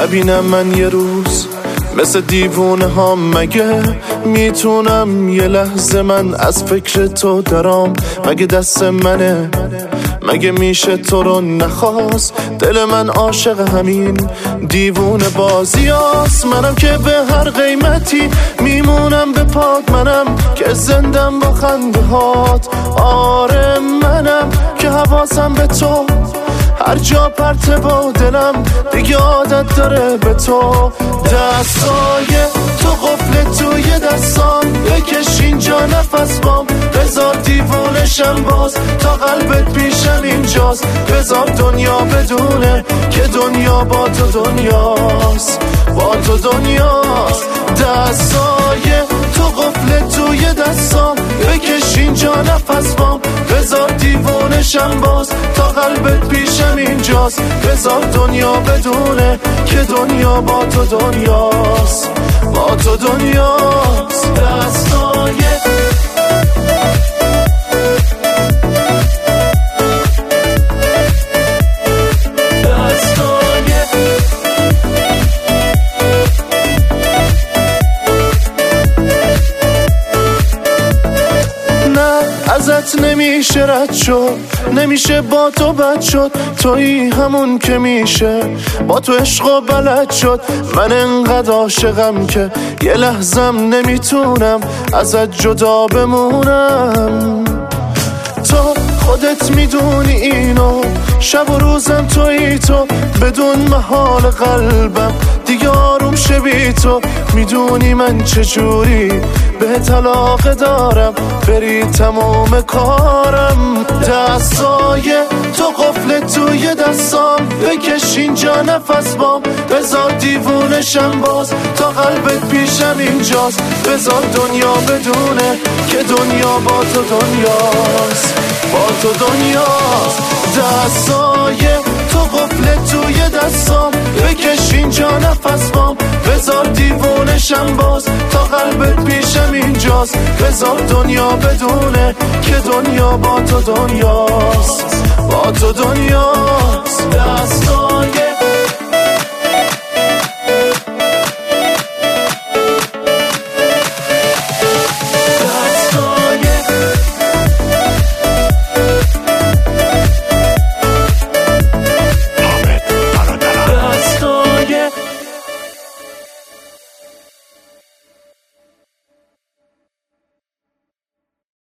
نبینم من یه روز مثل دیوونه ها، مگه میتونم یه لحظه من از فکر تو درام؟ مگه دست منه؟ مگه میشه تو رو نخواست؟ دل من عاشق همین دیوونه بازیاست. منم که به هر قیمتی میمونم به پات، منم که زندم با خنده هات. آره منم که حواسم به تو هر جا پرته با دلم دیگه عادت داره به تو. دستای تو قفل توی دستام، بکش اینجا نفس بام، بذار دیوونشم باز تا قلبت پیشم اینجاست. بذار دنیا بدونه که دنیا با تو دنیاست، با تو دنیاست. دستای تو قفل توی دستام، بکش اینجا نفس بام، بذار دیوونشم باز تا قلبت پیشم اینجاست. بذار دنیا بدونه که دنیا با تو دنیاست، با تو دنیاست. دستای ازت نمیشه رد شد، نمیشه با تو بد شد. تویی همون که میشه با تو عشق و بلد شد. من انقدر عاشقم که یه لحظم نمیتونم ازت جدا بمونم. تو خودت میدونی اینو، شب و روزم تویی تو، بدون محال قلبم دیگه آروم شه بی تو. میدونی من چجوری به طلاق دارم، بری تمام کارم. دستای تو قفل توی دستام، بکش اینجا نفس بام، بذار دیوونشم باز تا قلبت پیشم اینجاست. بذار دنیا بدونه که دنیا با تو دنیاست، با تو دنیاست. دستای تو قفل توی دستام، بکش اینجا نفس بام، بذار دیوونشم باز تا قلبت پیشم اینجاست. بذار دنیا بدونه که دنیا با تو دنیاست، با تو دنیاست.